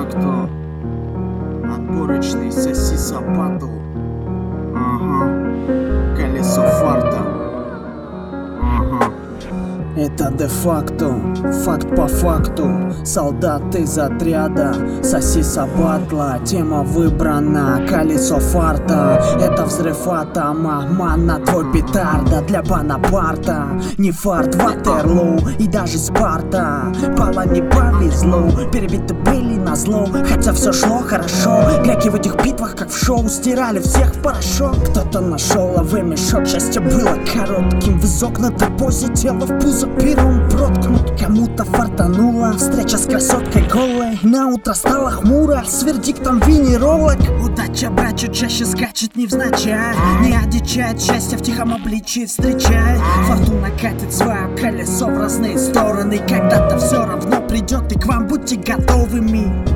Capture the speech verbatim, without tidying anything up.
факту отборочный соси сапату. Ага. Колесо фарта. Ага. Это де-факто, факт по факту. Солдат из отряда Сосиса батла. Тема выбрана, колесо фарта. Это взрыв атома, мана твой петарда. Для Бонапарта не фарт, Ватерлоу и даже Спарта. Пала не повезло, перебиты были на зло. Хотя все шло хорошо, греки в этих битвах как в шоу стирали всех в порошок. Кто-то нашел лавы мешок, счастье было коротким. В изогнутой позе тело в пузо первым проткнут. Кому-то фартануло, встреча с красоткой голой. На утро стало хмуро, с вердиктом венеролог. Удача, брат, чуть чаще скачет невзначай. Не одичает, счастье в тихом обличии встречай. Фортуна катит свое колесо в разные стороны. Когда-то все равно придет и к вам будьте готовыми.